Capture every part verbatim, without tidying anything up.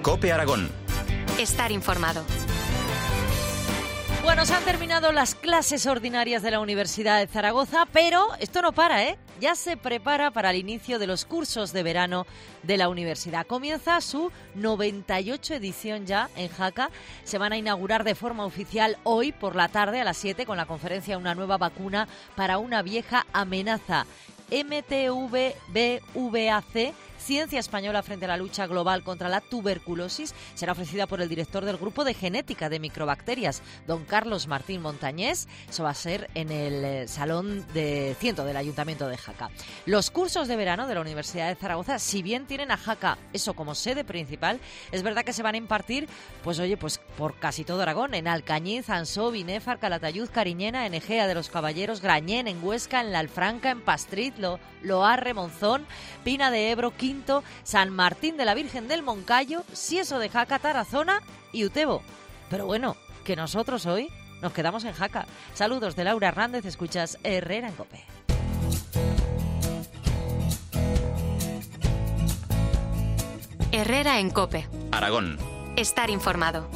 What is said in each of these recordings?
COPE Aragón. Estar informado. Bueno, se han terminado las clases ordinarias de la Universidad de Zaragoza, pero esto no para, ¿eh? Ya se prepara para el inicio de los cursos de verano de la universidad. Comienza su noventa y ocho edición ya en Jaca. Se van a inaugurar de forma oficial hoy por la tarde a las siete con la conferencia Una nueva vacuna para una vieja amenaza. M T V B V A C, Ciencia Española frente a la lucha global contra la tuberculosis, será ofrecida por el director del Grupo de Genética de Microbacterias, don Carlos Martín Montañés. Eso va a ser en el Salón de Ciento del Ayuntamiento de Jaca. Los cursos de verano de la Universidad de Zaragoza, si bien tienen a Jaca eso como sede principal, es verdad que se van a impartir, pues oye, pues por casi todo Aragón, en Alcañiz, Ansó, Binéfar, Calatayud, Cariñena, en Egea de los Caballeros, Grañén, en Huesca, en La Alfranca, en Pastriz, Lo, Loarre, Monzón, Pina de Ebro, Quinto, San Martín de la Virgen del Moncayo, Sieso de Jaca, Tarazona y Utebo. Pero bueno, que nosotros hoy nos quedamos en Jaca. Saludos de Laura Hernández, escuchas Herrera en COPE. Herrera en COPE. Aragón. Estar informado.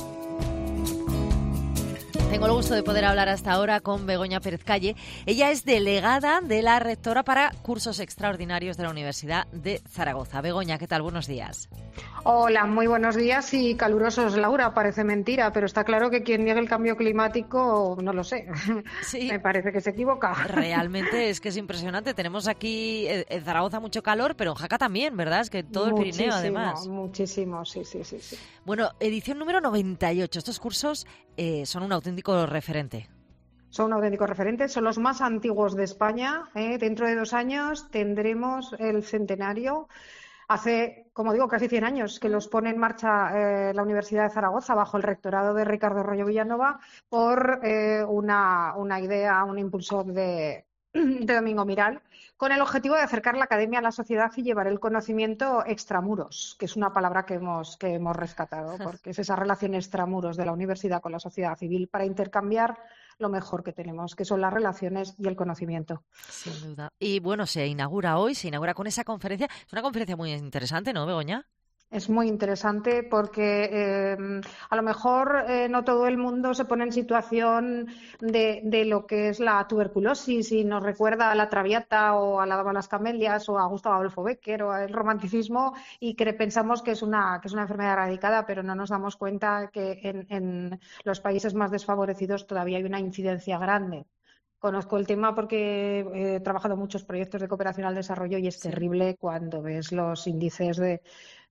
Tengo el gusto de poder hablar hasta ahora con Begoña Pérez Calle. Ella es delegada de la rectora para cursos extraordinarios de la Universidad de Zaragoza. Begoña, ¿qué tal? Buenos días. Hola, muy buenos días y calurosos, Laura. Parece mentira, pero está claro que quien niegue el cambio climático, no lo sé. Sí. Me parece que se equivoca. Realmente es que es impresionante. Tenemos aquí en Zaragoza mucho calor, pero en Jaca también, ¿verdad? Es que todo el muchísimo, Pirineo, además. Muchísimo, sí, sí, sí, sí. Bueno, edición número noventa y ocho. Estos cursos eh, son un auténtico referente. Son un auténtico referente, son los más antiguos de España. ¿eh? Dentro de dos años tendremos el centenario. Hace, como digo, casi cien años que los pone en marcha eh, la Universidad de Zaragoza bajo el rectorado de Ricardo Rollo Villanova por eh, una, una idea, un impulso de, de Domingo Miral, con el objetivo de acercar la academia a la sociedad y llevar el conocimiento extramuros, que es una palabra que hemos, que hemos rescatado, porque es esa relación extramuros de la universidad con la sociedad civil para intercambiar lo mejor que tenemos, que son las relaciones y el conocimiento. Sin duda. Y bueno, se inaugura hoy, se inaugura con esa conferencia. Es una conferencia muy interesante, ¿no, Begoña? Es muy interesante porque eh, a lo mejor eh, no todo el mundo se pone en situación de, de lo que es la tuberculosis y nos recuerda a la Traviata o a la Dama de las Camelias o a Gustavo Adolfo Bécquer o al romanticismo y que pensamos que es una que es una enfermedad erradicada, pero no nos damos cuenta que en, en los países más desfavorecidos todavía hay una incidencia grande. Conozco el tema porque he trabajado en muchos proyectos de cooperación al desarrollo y es Sí. terrible cuando ves los índices de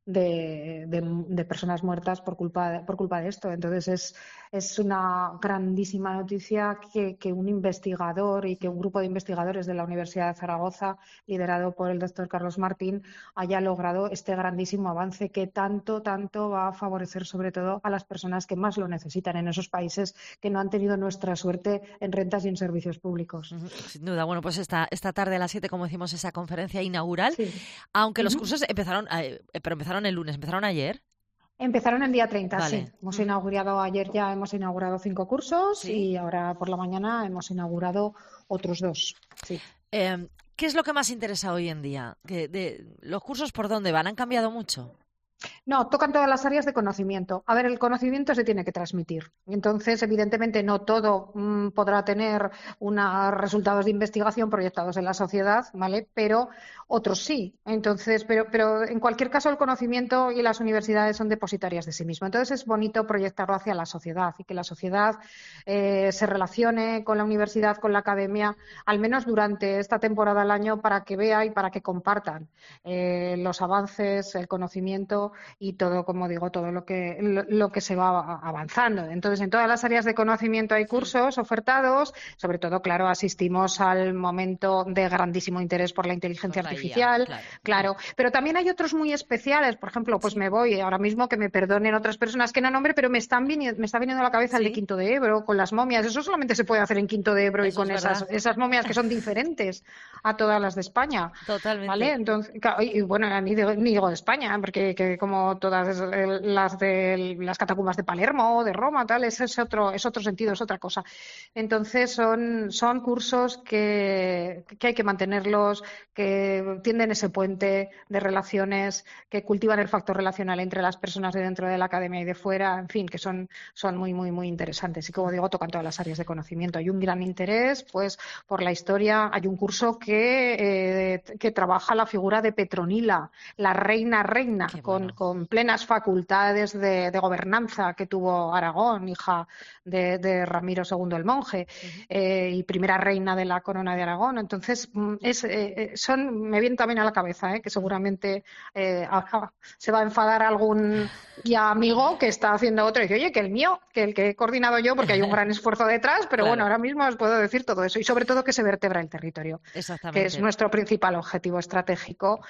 De, de, de personas muertas por culpa de, por culpa de esto. Entonces es, es una grandísima noticia que, que un investigador y que un grupo de investigadores de la Universidad de Zaragoza, liderado por el doctor Carlos Martín, haya logrado este grandísimo avance que tanto, tanto va a favorecer sobre todo a las personas que más lo necesitan en esos países que no han tenido nuestra suerte en rentas y en servicios públicos. Sin duda. Bueno, pues esta, esta tarde a las siete, como decimos, esa conferencia inaugural, Sí. aunque los Ujú. cursos empezaron, eh, pero empezaron el lunes, ¿empezaron ayer? Empezaron el día treinta, Vale. sí. Hemos inaugurado ayer ya, hemos inaugurado cinco cursos Sí. y ahora por la mañana hemos inaugurado otros dos. Sí. Eh, ¿Qué es lo que más interesa hoy en día? ¿Que de, ¿Los cursos por dónde van? ¿Han cambiado mucho? No, tocan todas las áreas de conocimiento. A ver, el conocimiento se tiene que transmitir. Entonces, evidentemente, no todo mmm, podrá tener unos resultados de investigación proyectados en la sociedad, ¿vale? Pero otros sí. Entonces, pero, pero en cualquier caso, el conocimiento y las universidades son depositarias de sí mismo. Entonces, es bonito proyectarlo hacia la sociedad y que la sociedad eh, se relacione con la universidad, con la academia, al menos durante esta temporada del año, para que vea y para que compartan eh, los avances, el conocimiento y todo, como digo, todo lo que lo, lo que se va avanzando. Entonces, en todas las áreas de conocimiento hay cursos ofertados, sobre todo, claro, asistimos al momento de grandísimo interés por la inteligencia Por la I A, artificial, claro. claro, pero también hay otros muy especiales, por ejemplo, pues Sí. me voy ahora mismo, que me perdonen otras personas que no nombre, pero me están viniendo, me está viniendo a la cabeza el Sí. de Quinto de Ebro, con las momias. Eso solamente se puede hacer en Quinto de Ebro y Eso con es esas, verdad. esas momias que son diferentes a todas las de España. Totalmente. ¿Vale? Entonces, claro, y, y bueno, ni digo, ni digo de España, porque que como como todas las de las catacumbas de Palermo o de Roma, tal, ese es otro, es otro sentido, es otra cosa. Entonces son, son cursos que, que hay que mantenerlos, que tienden ese puente de relaciones, que cultivan el factor relacional entre las personas de dentro de la academia y de fuera, en fin, que son, son muy, muy, muy interesantes. Y como digo, tocan todas las áreas de conocimiento. Hay un gran interés, pues, por la historia. Hay un curso que, eh, que trabaja la figura de Petronila, la reina reina, con, bueno. con plenas facultades de, de gobernanza que tuvo Aragón, hija de, de Ramiro segundo el Monje, uh-huh. eh, y primera reina de la corona de Aragón. Entonces, es, eh, son, me viene también a la cabeza, eh, que seguramente eh, a, se va a enfadar algún ya amigo que está haciendo otro y dice, oye, que el mío, que el que he coordinado yo, porque hay un gran esfuerzo detrás, pero claro. bueno, ahora mismo os puedo decir todo eso. Y sobre todo que se vertebra el territorio, que es nuestro principal objetivo estratégico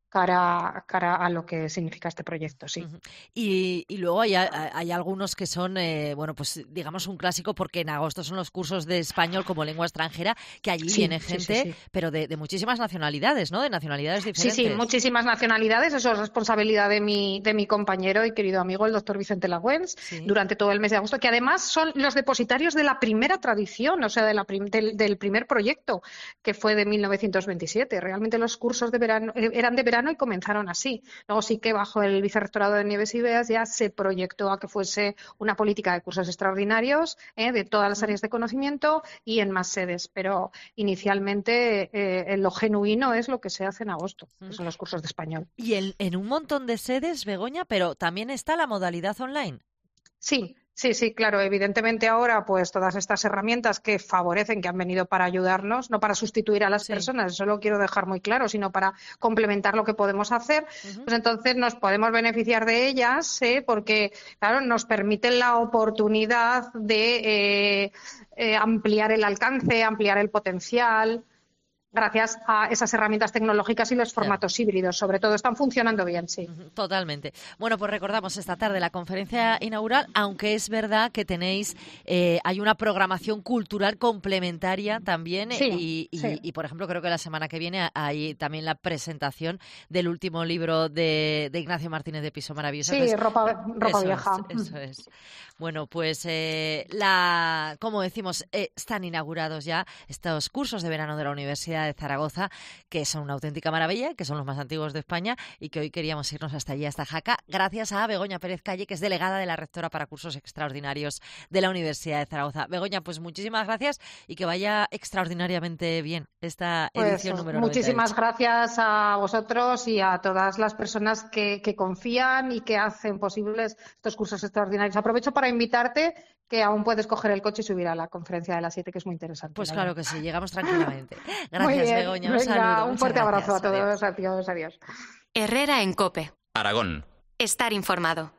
cara, cara a lo que significa este proyecto, sí. Uh-huh. Y, y luego hay, hay algunos que son, eh, bueno, pues digamos un clásico, porque en agosto son los cursos de español como lengua extranjera, que allí sí, viene gente, sí, sí, sí. pero de, de muchísimas nacionalidades, ¿no? De nacionalidades diferentes. Sí, sí, muchísimas nacionalidades. Eso es responsabilidad de mi, de mi compañero y querido amigo, el doctor Vicente Lagüens, sí. durante todo el mes de agosto, que además son los depositarios de la primera tradición, o sea, de la prim, del, del primer proyecto, que fue de mil novecientos veintisiete. Realmente los cursos de verano eran de verano y comenzaron así. Luego sí que bajo el vicerrectorado de Nieves y Beas ya se proyectó a que fuese una política de cursos extraordinarios eh, de todas las áreas de conocimiento y en más sedes. Pero inicialmente eh, lo genuino es lo que se hace en agosto, que son los cursos de español. Y en, en un montón de sedes, Begoña, pero también está la modalidad online. Sí. Sí, sí, claro. Evidentemente ahora, pues todas estas herramientas que favorecen, que han venido para ayudarnos, no para sustituir a las sí. personas, eso lo quiero dejar muy claro, sino para complementar lo que podemos hacer, uh-huh. pues entonces nos podemos beneficiar de ellas, ¿eh? Porque, claro, nos permiten la oportunidad de eh, eh, ampliar el alcance, ampliar el potencial. Gracias a esas herramientas tecnológicas y los formatos claro. híbridos, sobre todo, están funcionando bien, sí. Totalmente. Bueno, pues recordamos esta tarde la conferencia inaugural, aunque es verdad que tenéis, eh, hay una programación cultural complementaria también sí, y, y, sí. y, por ejemplo, creo que la semana que viene hay también la presentación del último libro de, de Ignacio Martínez de Piso Maravilloso. Sí, Entonces, ropa, ropa eso vieja. Es, eso es. Bueno, pues, eh, la, como decimos, eh, están inaugurados ya estos cursos de verano de la Universidad de Zaragoza, que son una auténtica maravilla, que son los más antiguos de España y que hoy queríamos irnos hasta allí, hasta Jaca, gracias a Begoña Pérez Calle, que es delegada de la rectora para cursos extraordinarios de la Universidad de Zaragoza. Begoña, pues muchísimas gracias y que vaya extraordinariamente bien esta edición pues, número muchísimas noventa y ocho. Gracias a vosotros y a todas las personas que, que confían y que hacen posibles estos cursos extraordinarios. Aprovecho para invitarte, que aún puedes coger el coche y subir a la conferencia de las siete, que es muy interesante. Pues claro que sí, llegamos tranquilamente. Gracias, muy bien. Begoña. Un Venga, saludo. Un fuerte abrazo a todos. Adiós, adiós. Herrera en COPE. Aragón. Estar informado.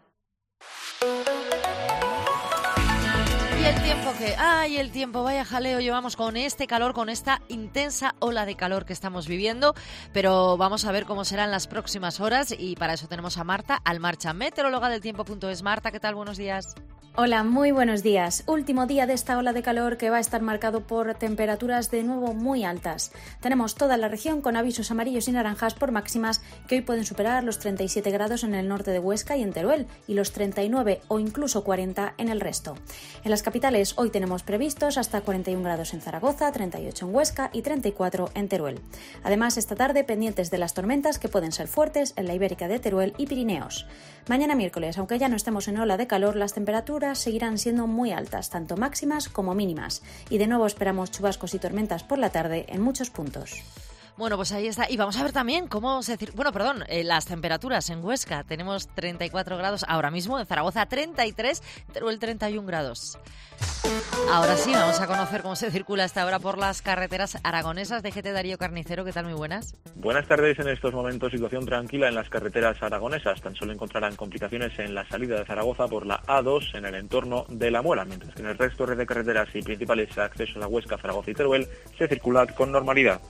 Y el tiempo que... ¡Ay, el tiempo! Vaya jaleo llevamos con este calor, con esta intensa ola de calor que estamos viviendo. Pero vamos a ver cómo serán las próximas horas y para eso tenemos a Marta Almarcha, meteoróloga del tiempo punto es. Marta, ¿qué tal? Buenos días. Hola, muy buenos días. Último día de esta ola de calor que va a estar marcado por temperaturas de nuevo muy altas. Tenemos toda la región con avisos amarillos y naranjas por máximas que hoy pueden superar los treinta y siete grados en el norte de Huesca y en Teruel y los treinta y nueve o incluso cuarenta en el resto. En las capitales hoy tenemos previstos hasta cuarenta y un grados en Zaragoza, treinta y ocho en Huesca y treinta y cuatro en Teruel. Además, esta tarde pendientes de las tormentas que pueden ser fuertes en la Ibérica de Teruel y Pirineos. Mañana miércoles, aunque ya no estemos en ola de calor, las temperaturas seguirán siendo muy altas, tanto máximas como mínimas. Y de nuevo esperamos chubascos y tormentas por la tarde en muchos puntos. Bueno, pues ahí está. Y vamos a ver también cómo se... Bueno, perdón, eh, las temperaturas en Huesca. Tenemos treinta y cuatro grados ahora mismo, en Zaragoza treinta y tres, Teruel treinta y un grados. Ahora sí, vamos a conocer cómo se circula hasta ahora por las carreteras aragonesas. D G T Darío Carnicero, ¿qué tal? Muy buenas. Buenas tardes. En estos momentos situación tranquila en las carreteras aragonesas. Tan solo encontrarán complicaciones en la salida de Zaragoza por la A dos en el entorno de La Muela, mientras que en el resto de carreteras y principales accesos a Huesca, Zaragoza y Teruel se circula con normalidad.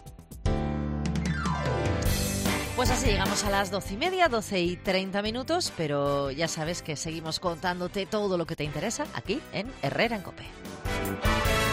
Pues así llegamos a las doce y media, doce y treinta minutos, pero ya sabes que seguimos contándote todo lo que te interesa aquí en Herrera en COPE.